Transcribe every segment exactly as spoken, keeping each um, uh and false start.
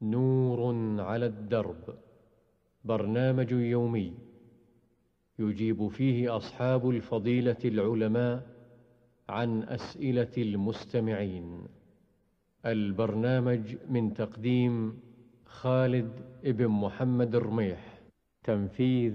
نور على الدرب، برنامج يومي يجيب فيه أصحاب الفضيلة العلماء عن أسئلة المستمعين. البرنامج من تقديم خالد ابن محمد الرميح، تنفيذ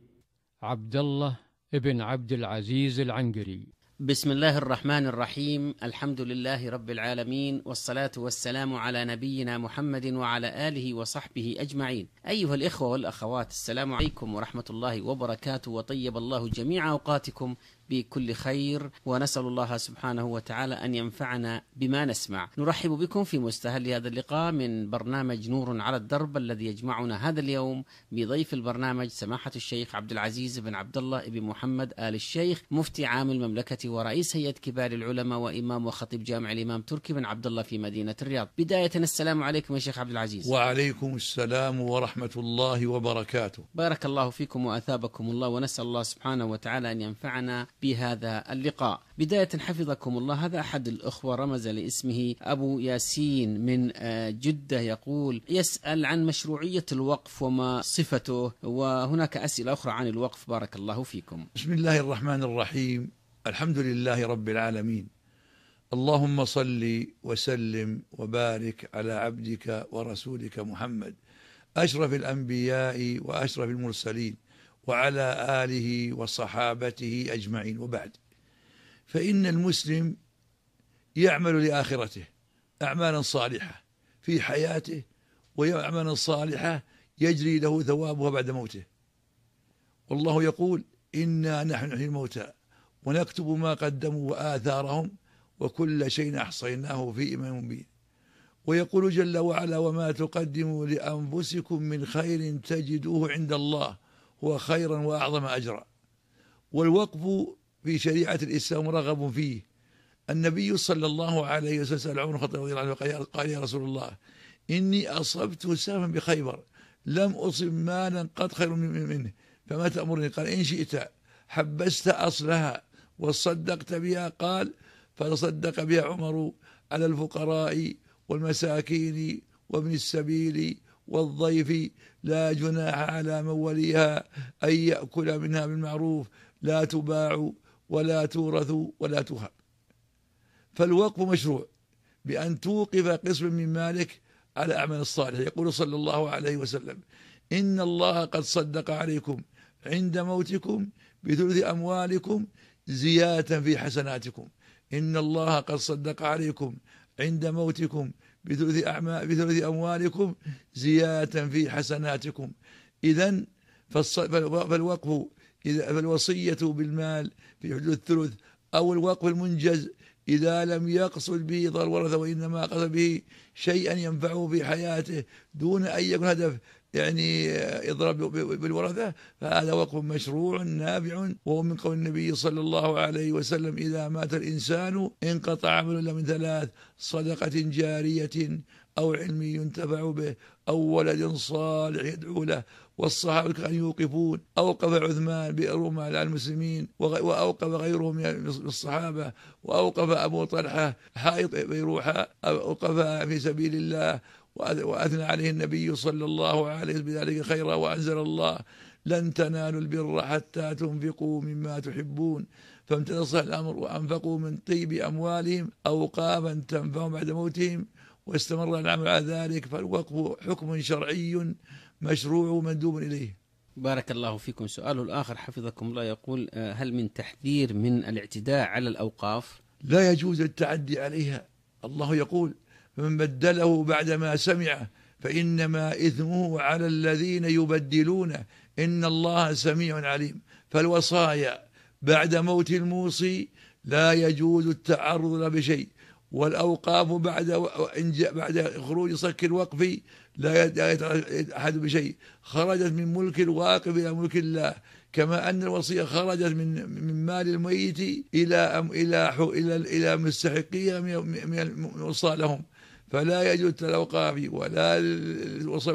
عبد الله ابن عبد العزيز العنقري. بسم الله الرحمن الرحيم. الحمد لله رب العالمين، والصلاة والسلام على نبينا محمد وعلى آله وصحبه أجمعين. أيها الإخوة والأخوات، السلام عليكم ورحمة الله وبركاته، وطيب الله جميع أوقاتكم بكل خير، ونسأل الله سبحانه وتعالى أن ينفعنا بما نسمع. نرحب بكم في مستهل هذا اللقاء من برنامج نور على الدرب، الذي يجمعنا هذا اليوم بضيف البرنامج سماحة الشيخ عبد العزيز بن عبد الله بن محمد آل الشيخ، مفتي عام المملكة ورئيس هيئة كبار العلماء وإمام وخطيب جامع الإمام تركي بن عبد الله في مدينة الرياض. بداية السلام عليكم يا شيخ عبد العزيز. وعليكم السلام ورحمة الله وبركاته. بارك الله فيكم وأثابكم الله، ونسأل الله سبحانه وتعالى أن ينفعنا بهذا اللقاء. بداية حفظكم الله، هذا أحد الأخوة رمز لاسمه أبو ياسين من جدة، يقول يسأل عن مشروعية الوقف وما صفته، وهناك أسئلة أخرى عن الوقف. بارك الله فيكم. بسم الله الرحمن الرحيم. الحمد لله رب العالمين، اللهم صل وسلم وبارك على عبدك ورسولك محمد أشرف الأنبياء وأشرف المرسلين وعلى آله وصحابته أجمعين، وبعد. فإن المسلم يعمل لآخرته أعمالا صالحة في حياته، وأعمالا صالحة يجري له ثوابها بعد موته. والله يقول إنا نحن نحيي الموتى ونكتب ما قدموا وآثارهم وكل شيء أحصيناه في إمام مبين. ويقول جل وعلا وما تقدموا لأنفسكم من خير تجدوه عند الله هو خيرا وأعظم أجرا. والوقف في شريعة الإسلام رغب فيه. النبي صلى الله عليه وسلم سأل عمر الخطاب رضي الله عنه قال يا رسول الله إني أصبت سهما بخيبر لم أصب مالا قد خير منه فما تأمرني؟ قال إن شئت حبست أصلها وصدقت بها. قال فتصدق بها عمر على الفقراء والمساكين وابن السبيل والضيف، لا جناح على من وليها أن يأكل منها بالمعروف، لا تباع ولا تورث ولا تهب. فالوقف مشروع بأن توقف قسم من مالك على أعمال الصالح. يقول صلى الله عليه وسلم إن الله قد صدق عليكم عند موتكم بثلث أموالكم زيادة في حسناتكم. إن الله قد صدق عليكم عند موتكم بثلث أعمال بثلث أموالكم زيادة في حسناتكم. إذن فالوقف إذا فالوصية بالمال في حدود الثلث، أو الوقف المنجز إذا لم يقصد به ضرر الورثة وإنما قصد به شيئا ينفعه في حياته دون أن يكون هدف يعني إضراب بالورثة، فهذا وقف مشروع نافع. وهو من قول النبي صلى الله عليه وسلم إذا مات الإنسان انقطع عمله إلا من ثلاث: صدقة جارية أو علم ينتفع به أو ولد صالح يدعو له. والصحابة كانوا يوقفون. أوقف عثمان بئر روما على المسلمين، وأوقف غيره من الصحابة، وأوقف أبو طلحة حائط بيروحة أوقف في سبيل الله، وأثنى عليه النبي صلى الله عليه وسلم بذلك خيرا، وأنزل الله لن تنالوا البر حتى تنفقوا مما تحبون، فامتنص الأمر وأنفقوا من طيب أموالهم أوقافا تنفعهم بعد موتهم، واستمر العمل على ذلك. فالوقف حكم شرعي مشروع مندوب إليه. بارك الله فيكم. سؤاله الآخر حفظكم الله، يقول هل من تحذير من الاعتداء على الأوقاف؟ لا يجوز التعدي عليها. الله يقول فمن بدله بعدما سمعه فإنما إثمه على الذين يبدلونه إن الله سميع عليم. فالوصايا بعد موت الموصي لا يجوز التعرض له بشيء، والأوقاف بعد بعد خروج صك الوقف لا يتحد بشيء، خرجت من ملك الواقف إلى ملك الله، كما أن الوصية خرجت من من مال الميت إلى إلى إلى إلى مستحقيها من الوصاة لهم. فلا يجوز الأوقاف ولا الوصية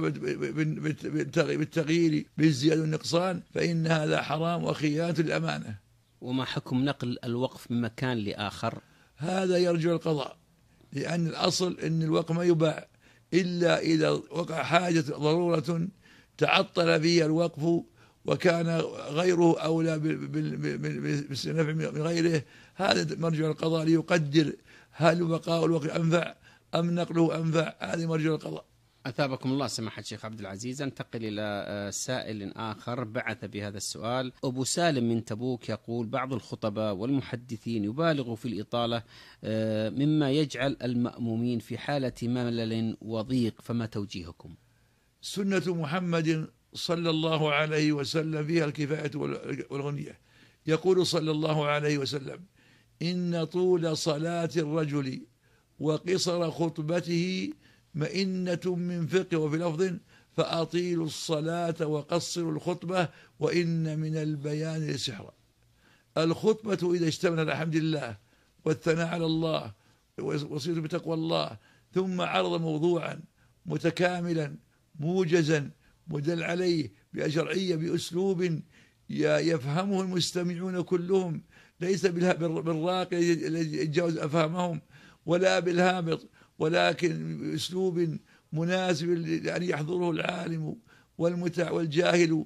بالتغيير بالزيادة والنقصان، فإن هذا حرام وخيانة للأمانة. وما حكم نقل الوقف من مكان لآخر؟ هذا يرجع القضاء، لأن الأصل أن الوقف ما يباع، إلا إذا وقع حاجة ضرورة تعطل فيها الوقف وكان غيره أولى بالنفع من غيره، هذا مرجع القضاء ليقدر هل بقاء الوقف أنفع أم نقله أنفع، هذه مرجع القضاء. أثابكم الله سماحة الشيخ عبد العزيز. انتقل إلى سائل آخر بعث بهذا السؤال. أبو سالم من تبوك يقول: بعض الخطباء والمحدثين يبالغ في الإطالة مما يجعل المأمومين في حالة ملل وضيق، فما توجيهكم؟ سنة محمد صلى الله عليه وسلم فيها الكفاية والغنية. يقول صلى الله عليه وسلم: إن طول صلاة الرجل وقصر خطبته مئنة من فقه، وفي لفظ: فأطيلوا الصلاة وقصروا الخطبة وإن من البيان لسحرا. الخطبة إذا اشتمل على حمد الله والثناء على الله وصيته بتقوى الله، ثم عرض موضوعا متكاملا موجزا مدل عليه بشرعية بأسلوب يفهمه المستمعون كلهم، ليس بالراقي الذي يتجاوز أفهامهم ولا بالهابط، ولكن بأسلوب مناسب يعني يحضره العالم والجاهل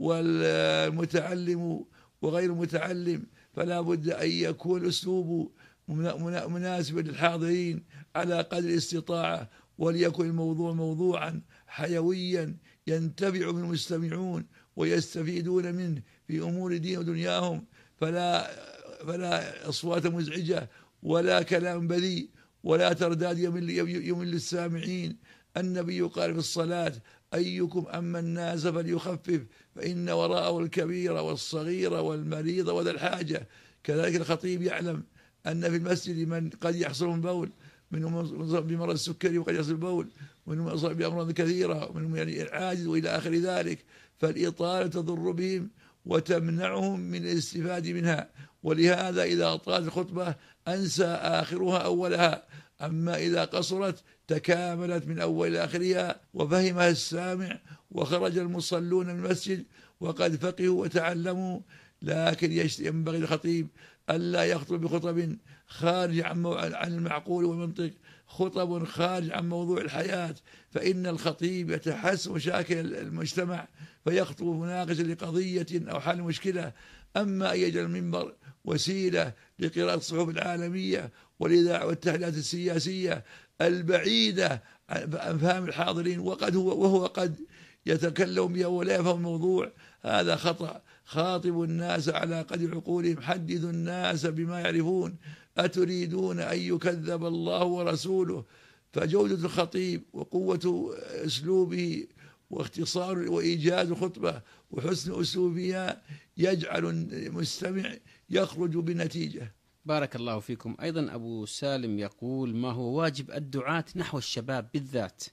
والمتعلم وغير المتعلم، فلا بد أن يكون أسلوب مناسب للحاضرين على قدر الاستطاعة، وليكن الموضوع موضوعا حيويا ينتفع من المستمعون ويستفيدون منه في أمور دين ودنياهم، فلا فلا أصوات مزعجة ولا كلام بذيء ولا ترداد يمل, يمل السامعين. النبي قال في الصلاة: أيكم أما الناس فليخفف فإن وراءه الكبير والصغير والمريض وذا الحاجة. كذلك الخطيب يعلم أن في المسجد من قد يحصل البول، منهم بمرض السكري وقد يحصل البول، منهم أصاب بأمراض كثيرة، منهم يعني عاجز وإلى آخر ذلك، فالإطالة تضر بهم وتمنعهم من الاستفادة منها، ولهذا إذا طالت الخطبة أنسى آخرها أولها، أما إذا قصرت تكاملت من أول إلى آخرها وفهمها السامع وخرج المصلون من المسجد وقد فقهوا وتعلموا. لكن ينبغي الخطيب ألا يخطب بخطب خارج عن المعقول والمنطق، خطب خارج عن موضوع الحياة، فإن الخطيب يتحسس مشاكل المجتمع فيخطب مناقشة لقضية أو حل مشكلة. أما أن يجعل المنبر وسيلة لقراءة الصحف العالمية والإذاعة والتحليلات السياسية البعيدة عن فهم الحاضرين، وقد هو وهو قد يتكلم بها ولا يفهم الموضوع، هذا خطأ. خاطبوا الناس على قدر عقولهم، حدثوا الناس بما يعرفون، أتريدون أن يكذب الله ورسوله؟ فجودة الخطيب وقوة أسلوبه واختصار وإيجاز الخطبة وحسن أسلوبها يجعل المستمع يخرج بنتيجة. بارك الله فيكم. أيضا أبو سالم يقول: ما هو واجب الدعاة نحو الشباب بالذات؟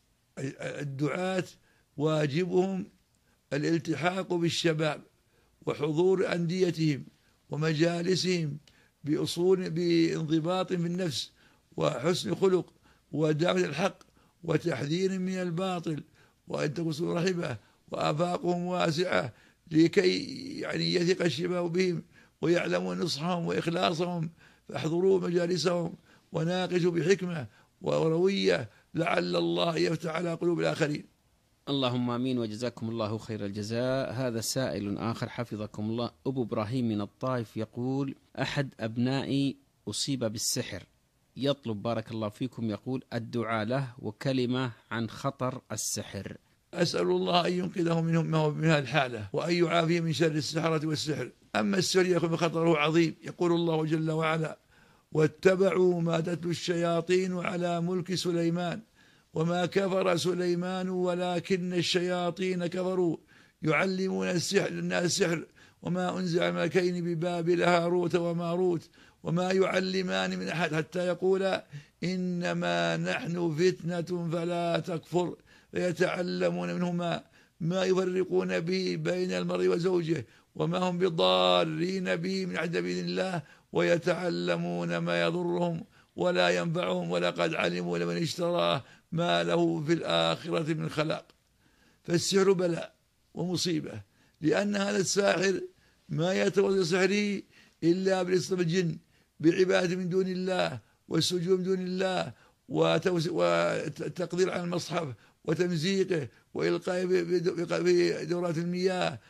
الدعاة واجبهم الالتحاق بالشباب وحضور أنديتهم ومجالسهم بأصول بانضباط في النفس وحسن خلق ودعوة الحق وتحذير من الباطل، وأن تكون رحبة وآفاقهم واسعة، لكي يعني يثق الشباب بهم ويعلموا نصحهم وإخلاصهم، فاحضروا مجالسهم وناقشوا بحكمة وروية لعل الله يفتح على قلوب الآخرين. اللهم آمين وجزاكم الله خير الجزاء. هذا سائل آخر حفظكم الله. أبو إبراهيم من الطائف يقول: أحد أبنائي أصيب بالسحر، يطلب بارك الله فيكم يقول الدعاء له وكلمة عن خطر السحر. أسأل الله أن ينقذه منهم ما هو من هذه الحالة وأن يعافيه من شر السحرة والسحر. أما السحر يكون خطره عظيم. يقول الله جل وعلا: واتبعوا ما تتلو الشياطين على ملك سليمان وما كفر سليمان ولكن الشياطين كفروا يعلمون السحر الناس السحر وما أنزل على الملكين ببابل هاروت وماروت وما يعلمان من أحد حتى يقولا إنما نحن فتنة فلا تكفر، فيتعلمون منهما ما يفرقون به بين المرء وزوجه وما هم بضارين به من أحد بإذن الله، ويتعلمون ما يضرهم ولا ينفعهم، ولقد علموا لمن اشتراه ما له في الآخرة من خلاق. فالسحر بلاء ومصيبة، لأن هذا الساحر ما يتوسل سحره إلا بالاستغاثة بالجن بعبادة من دون الله والسجود من دون الله والتقدير على المصحف وتمزيقه وإلقائه في دورات المياه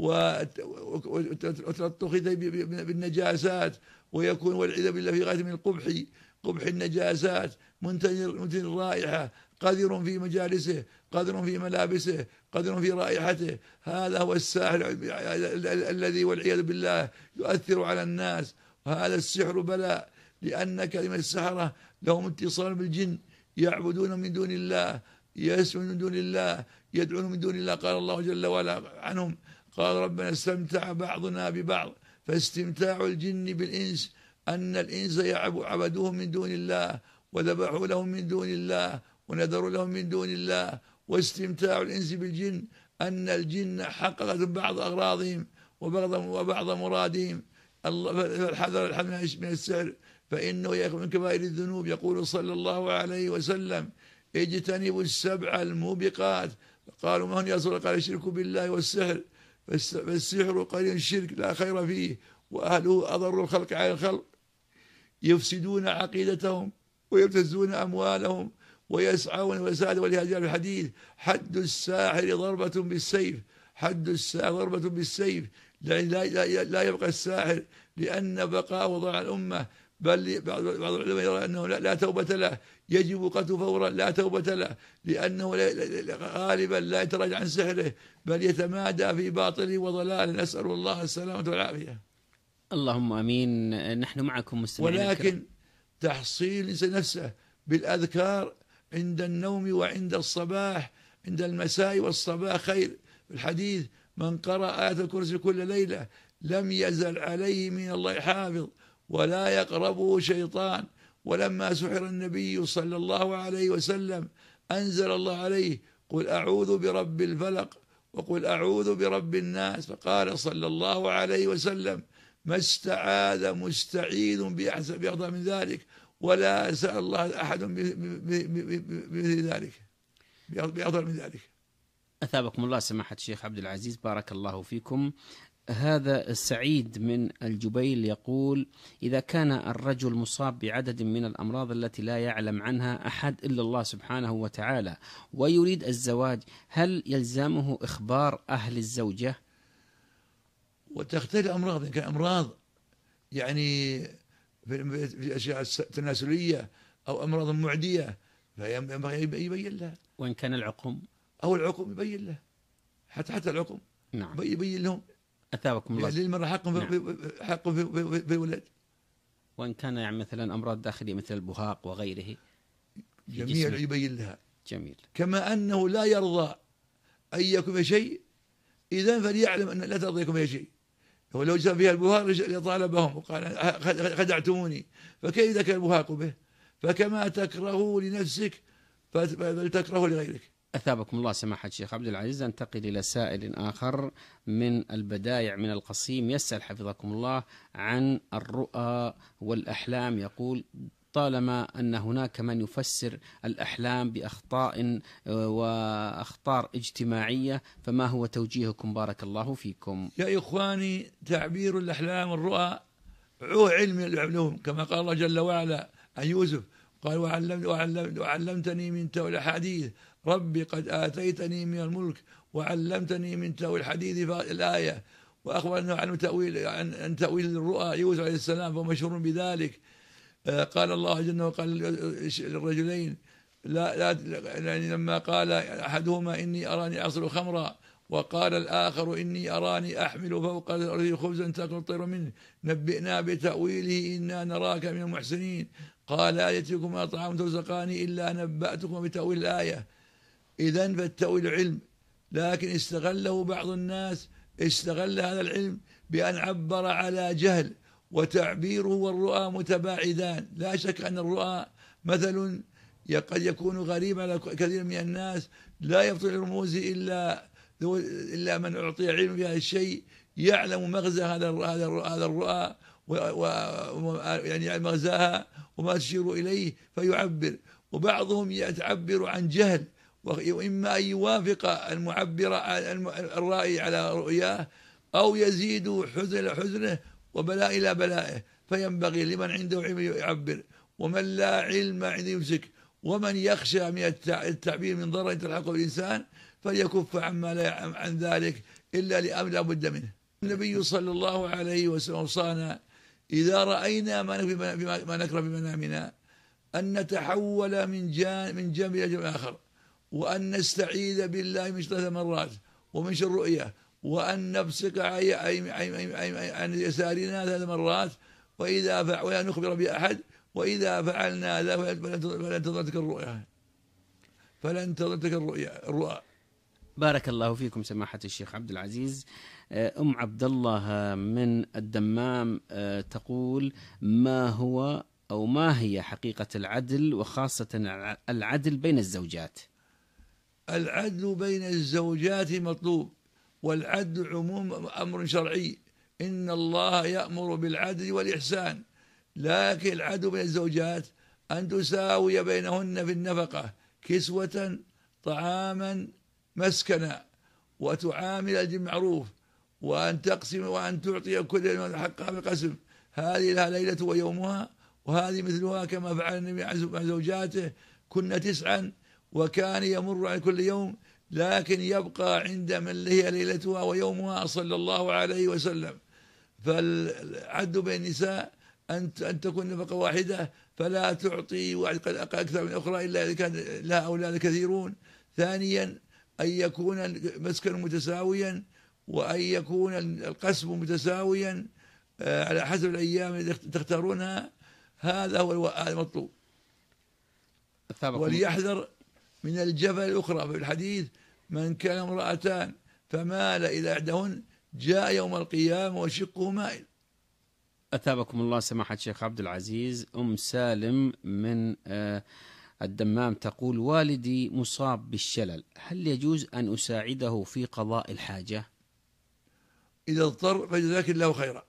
وتلطخه بالنجاسات، ويكون والعياذ بالله في غاية من القبح قبح النجاسات، منتن الرائحة، قذر في مجالسه، قذر في ملابسه، قذر في رائحته. هذا هو الساحر الذي والعياذ بالله يؤثر على الناس. وهذا السحر بلاء، لأن كلمة السحرة لهم اتصال بالجن، يعبدون من دون الله، يسجدون من دون الله، يدعون من دون الله. قال الله جل وعلا عنهم: قال ربنا استمتع بعضنا ببعض فاستمتاع الجن بالإنس، أن الإنس عبدوهم من دون الله وذبحوا لهم من دون الله ونذروا لهم من دون الله. واستمتاع الإنس بالجن أن الجن حققت بعض أغراضهم وبعض مرادهم. فالحذر الحذر من السحر فإنه يكون من كبائر الذنوب. يقول صلى الله عليه وسلم: اجتنبوا السبع الموبقات. قالوا: ما هن يا رسول الله؟ قال: الشرك بالله والسحر، فالسحر قليل الشرك لا خير فيه، وأهله أضر الخلق على الخلق، يفسدون عقيدتهم ويبتزون أموالهم ويسعون ويسعد. ولهذا الحديث: حد الساحر ضربة بالسيف، حد الساحر ضربة بالسيف. لا, لا, لا يبقى الساحر، لأن بقاء وضع الأمة. بل بعض العلماء يرى أنه لا, لا توبة له، يجب قتله فورا، لا توبة له، لأنه غالبا لا يتراجع عن سحره، بل يتمادى في باطله وضلاله. نسأل الله السلامة والعافية. اللهم امين. نحن معكم مستمعين ولكن الكرام. تحصيل نفسه بالأذكار عند النوم وعند الصباح، عند المساء والصباح خير. الحديث: من قرأ آية الكرسي كل ليلة لم يزل عليه من الله حافظ ولا يقربه شيطان. ولما سحر النبي صلى الله عليه وسلم أنزل الله عليه: قل أعوذ برب الفلق وقل أعوذ برب الناس. فقال صلى الله عليه وسلم: ما استعاذ مستعيذ بأفضل من ذلك، ولا سأل الله أحد بمثل ذلك، بأفضل من ذلك. أثابكم الله سماحة الشيخ عبد العزيز، بارك الله فيكم. هذا السعيد من الجبيل يقول: إذا كان الرجل مصاب بعدد من الأمراض التي لا يعلم عنها أحد إلا الله سبحانه وتعالى ويريد الزواج، هل يلزمه إخبار أهل الزوجة؟ وتختلف أمراض، إن كان أمراض يعني في أشياء تناسلية أو أمراض معدية فينبغي يبين لها. وإن كان العقم أو العقم يبين له، حتى حتى العقم نعم يبين لهم. أثابكم الله. للمرأة حق في نعم. حق في, في, في الولد. وإن كان يعني مثلا أمراض داخلية مثل البهاق وغيره جميع يبين لها. جميل. كما أنه لا يرضى أن يكون شيء، إذن فليعلم أن لا ترضى يكون شيء. ولو جاء فيها البهاق لطالبهم وقال: خدعتموني. فكيف إذا كان البهاق به؟ فكما تكره لنفسك فلتكره لغيرك. أثابكم الله سماحة الشيخ عبد العزيز. انتقل إلى سائل آخر من البدايع من القصيم، يسأل حفظكم الله عن الرؤى والأحلام. يقول: طالما أن هناك من يفسر الأحلام بأخطاء وأخطار اجتماعية، فما هو توجيهكم بارك الله فيكم؟ يا إخواني، تعبير الأحلام والرؤى هو علم العلوم، كما قال الله جل وعلا عن يوسف: قال: وعلم وعلم وعلمتني من تأويل الحديث، ربي قد آتيتني من الملك وعلمتني من تأويل الحديث. الآية. وأخبر أنه عن تأويل عن تأويل الرؤى يوسف عليه السلام، فهو مشهور بذلك. قال الله جل وعلا قال للرجلين لا لا يعني لما قال أحدهما: إني أراني أعصر خمرا، وقال الآخر: إني أراني أحمل فوق الأرض خبزا تأكل الطير منه، نبئنا بتأويله إنا نراك من المحسنين. قال: لا يأتيكما طعام ترزقاني إلا نبأتكم بتأويل الآية. إذن فالتأويل علم، لكن استغله بعض الناس، استغل هذا العلم بأن عبر على جهل، وتعبيره والرؤى متباعدان. لا شك أن الرؤى مثل قد يكون غريب على كثير من الناس، لا يفطن الرموز إلا إلا من أعطي علم في هذا الشيء، يعلم مغزى هذا هذا الرؤى يعني مغزاها وما تشير إليه فيعبر. وبعضهم يتعبر عن جهل، وإما أن يوافق المعبر الرائي على رؤياه، أو يزيد حزن حزنه وبلاء إلى بلائه. فينبغي لمن عنده علم يعبر، ومن لا علم عنده يمسك. ومن يخشى من التعبير من ضرر تلحقه بالإنسان فليكف عما لا عن ذلك إلا لأمر لا بد منه. النبي صلى الله عليه وسلم أوصانا إذا رأينا ما نكره بمنامنا أن نتحول من جانب من جانب إلى جانب آخر، وأن نستعيذ بالله من ثلاث مرات ومن شر الرؤيا، وأن نبصق عن يسارنا ثلاث مرات، وإذا فعل ولا نخبر بأحد، وإذا فعلنا ذلك فلن تضرتك الرؤيا فلن تضرتك الرؤيا الرؤى. بارك الله فيكم سماحة الشيخ عبد العزيز. أم عبد الله من الدمام تقول: ما هو أو ما هي حقيقة العدل، وخاصة العدل بين الزوجات؟ العدل بين الزوجات مطلوب، والعدل عموم أمر شرعي، إن الله يأمر بالعدل والإحسان، لكن العدل بين الزوجات أن تساوي بينهن في النفقة كسوة طعاما مسكنا، وتعامل بالمعروف، وأن تقسم وأن تعطي كل حقها بالقسم. هذه لها ليلة ويومها، وهذه مثلها، كما فعل النبي مع زوجاته، كنا تسعا وكان يمر على كل يوم، لكن يبقى عند من هي ليلتها ويومها صلى الله عليه وسلم. فالعد بين النساء أن أن تكون نفقة واحدة، فلا تعطي أكثر من أخرى إلا إذا كان لها أولاد كثيرون. ثانيا أن يكون المسكن متساويا، وأن يكون القسم متساويا على حسب الأيام التي تختارونها. هذا هو المطلوب. وليحذر من الجفا الأخرى. في الحديث: من كان امرأتان فمال إلى إحداهن جاء يوم القيامة وشقه مائل. أثابكم الله سماحة الشيخ عبد العزيز. أم سالم من الدمام تقول: والدي مصاب بالشلل، هل يجوز أن أساعده في قضاء الحاجة؟ إذا اضطر فجزاك الله خيرا.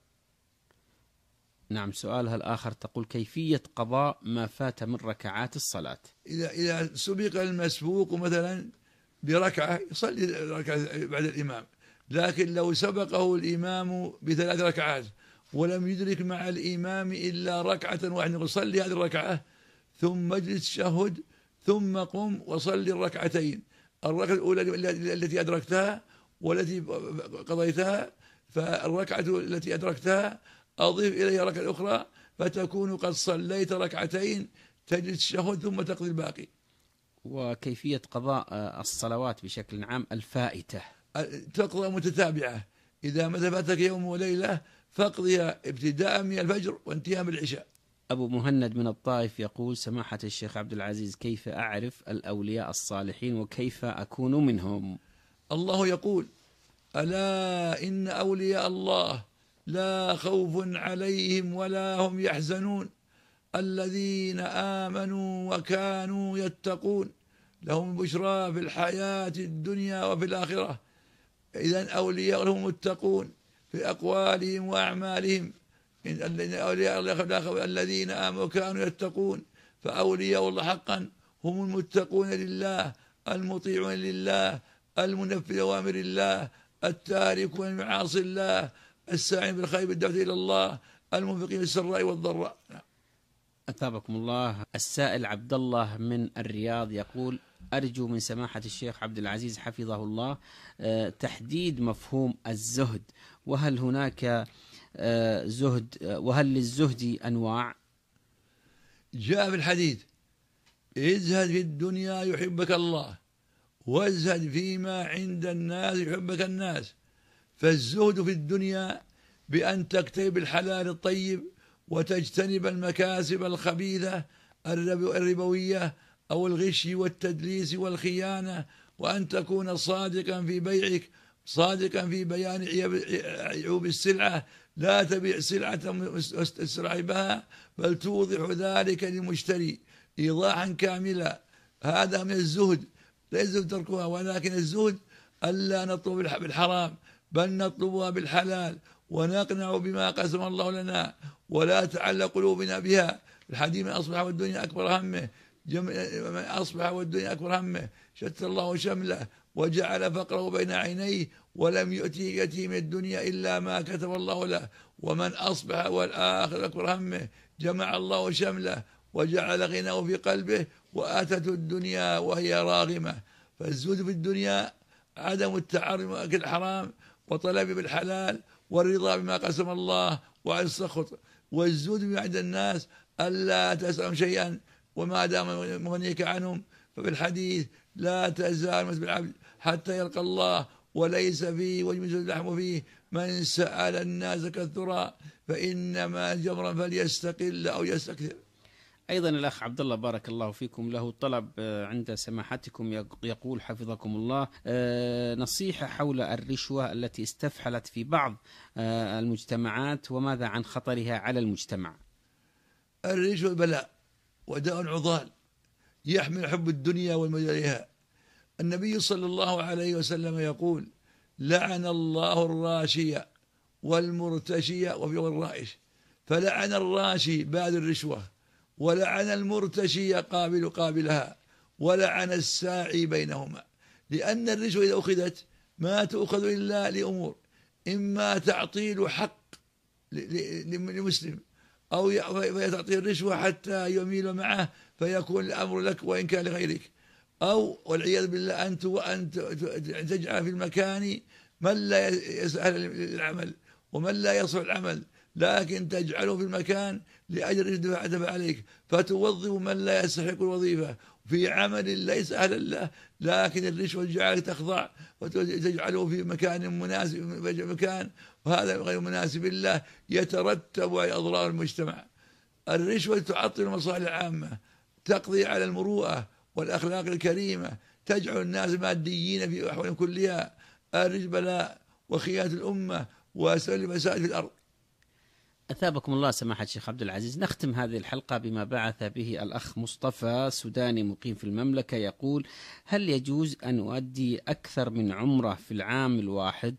نعم. سؤالها الآخر تقول: كيفية قضاء ما فات من ركعات الصلاة؟ إذا إذا سبق المسبوق مثلا بركعة يصلي ركعة بعد الإمام، لكن لو سبقه الإمام بثلاث ركعات ولم يدرك مع الإمام إلا ركعة واحدة، يصلي هذه الركعة ثم اجلس تشهد ثم قم وصلي الركعتين، الركعة الأولى التي أدركتها والتي قضيتها، فالركعة التي أدركتها أضيف إليها الركعة الأخرى، فتكون قد صليت ركعتين، تجلس تشهد ثم تقضي الباقي. وكيفية قضاء الصلوات بشكل عام الفائتة؟ تقضى متتابعة، إذا متى فاتك يوم وليلة فاقضيها ابتداء من الفجر وانتهاء بالعشاء. أبو مهند من الطائف يقول: سماحة الشيخ عبد العزيز، كيف أعرف الأولياء الصالحين وكيف أكون منهم؟ الله يقول: ألا إن أولياء الله لا خوف عليهم ولا هم يحزنون الذين آمنوا وكانوا يتقون لهم البشرى في الحياة الدنيا وفي الآخرة. إذن أولياء هم متقون في أقوالهم وأعمالهم. أولياء الله الذين آمنوا وكانوا يتقون، فأولياء الله حقا هم المتقون لله، المطيعون لله، المنفذ أوامر الله، التاركون لمعاصي الله، الساعين بالخير بالدعوة إلى الله، المنفقين بالسراء والضراء. أثابكم الله. السائل عبد الله من الرياض يقول: أرجو من سماحة الشيخ عبد العزيز حفظه الله تحديد مفهوم الزهد، وهل هناك زهد وهل للزهد أنواع؟ جاء في الحديث: ازهد في الدنيا يحبك الله، وازهد فيما عند الناس يحبك الناس. فالزهد في الدنيا بأن تكتسب الحلال الطيب وتجتنب المكاسب الخبيثة الربوية أو الغش والتدليس والخيانة، وأن تكون صادقا في بيعك، صادقا في بيان عيوب السلعة، لا تبيع سلعة مستسرع بها بل توضح ذلك للمشتري إيضاحا كاملا. هذا من الزهد، ليس تركها، ولكن الزهد ألا نطلب بالحرام بل نطلبها بالحلال، ونقنع بما قسم الله لنا ولا تعلق قلوبنا بها. الحديث: من أصبح والدنيا أكبر همه من أصبح والدنيا أكبر همه شتت الله شمله وجعل فقره بين عينيه ولم يؤتي يتيم الدنيا إلا ما كتب الله له. ومن أصبح والآخر أكبر همه جمع الله شمله وجعل غناه في قلبه وأتته الدنيا وهي راغمة. فالزهد في الدنيا عدم التعرض أكل الحرام وطلب بالحلال والرضا بما قسم الله وعن السخط. والزهد عند الناس ألا تسألهم شيئا وما دام مغنيك عنهم. ففي الحديث لا تزال مسجد العبد حتى يلقى الله وليس فيه ويجمز اللحم فيه من سأل الناس كالثرى فإنما جمرا فليستقل أو يستكثر. أيضا الأخ عبد الله بارك الله فيكم له طلب عند سماحتكم، يقول حفظكم الله نصيحة حول الرشوة التي استفحلت في بعض المجتمعات وماذا عن خطرها على المجتمع. الرشوة بلاء وداء عضال يحمل حب الدنيا والميل إليها. النبي صلى الله عليه وسلم يقول لعن الله الراشية والمرتشية وفي الرائش. فلعن الراشي بعد الرشوة، ولعن المرتشي قابل قابلها، ولعن الساعي بينهما. لأن الرشوة إذا أخذت ما تؤخذ إلا لأمور، إما تعطيل حق لمسلم أو تعطي الرشوة حتى يميل معه فيكون الأمر لك وإن كان لغيرك، أو والعياذ بالله أنت وأن تجعل في المكان من لا يسهل العمل ومن لا يصل العمل، لكن تجعله في المكان لأجل دفع عليك فتوظف من لا يستحق الوظيفة في عمل ليس أهلا له، لكن الرشوة جعلك تخضع وتجعله في مكان مناسب مكان وهذا غير مناسب له يترتب على أضرار المجتمع. الرشوة تعطل المصالح العامة، تقضي على المروءة والأخلاق الكريمة، تجعل الناس ماديين في أحوالهم كلها. الرشوة بلاء وخيانة الأمة وسبب المسائل في الأرض. أثابكم الله سماحة الشيخ عبد العزيز. نختم هذه الحلقة بما بعث به الأخ مصطفى سوداني مقيم في المملكة، يقول هل يجوز أن أؤدي أكثر من عمرة في العام الواحد؟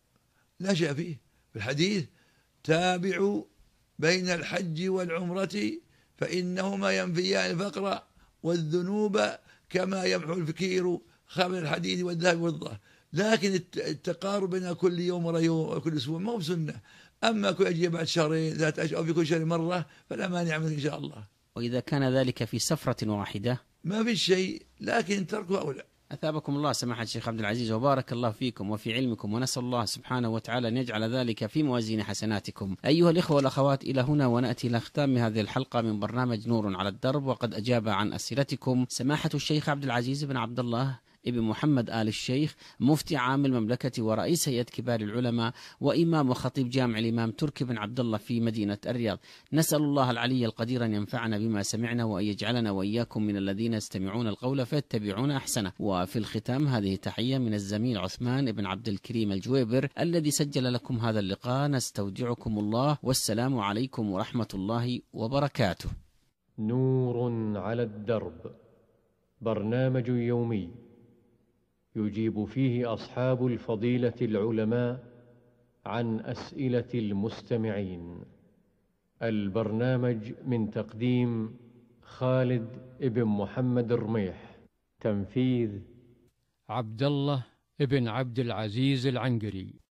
لا شيء فيه. في الحديث تابعوا بين الحج والعمرة فإنهما ينفيان الفقر والذنوب كما يمحو الفكير خبر الحديد والذهب والفضة. لكن التقارب بين كل يوم ويوم وكل أسبوع ما هو بسنة. أما كل أجي بعد شهرين ذات أشهر أو في كل شهر مرة فلا مانع منه إن شاء الله. وإذا كان ذلك في سفرة واحدة ما في شيء، لكن تركه أولى. أثابكم الله سماحة الشيخ عبد العزيز وبارك الله فيكم وفي علمكم، ونسأل الله سبحانه وتعالى أن يجعل ذلك في موازين حسناتكم. أيها الإخوة والأخوات، إلى هنا ونأتي لختام هذه الحلقة من برنامج نور على الدرب، وقد أجاب عن أسئلتكم سماحة الشيخ عبد العزيز بن عبد الله ابن محمد آل الشيخ مفتي عام المملكة ورئيس هيئة كبار العلماء وإمام وخطيب جامع الإمام تركي بن عبد الله في مدينة الرياض. نسأل الله العلي القدير أن ينفعنا بما سمعنا وأن يجعلنا وإياكم من الذين يستمعون القول فيتبعون أحسنه. وفي الختام هذه تحية من الزميل عثمان بن عبد الكريم الجويبر الذي سجل لكم هذا اللقاء. نستودعكم الله والسلام عليكم ورحمة الله وبركاته. نور على الدرب، برنامج يومي يجيب فيه أصحاب الفضيلة العلماء عن أسئلة المستمعين. البرنامج من تقديم خالد ابن محمد الرميح، تنفيذ عبد الله ابن عبد العزيز العنقري.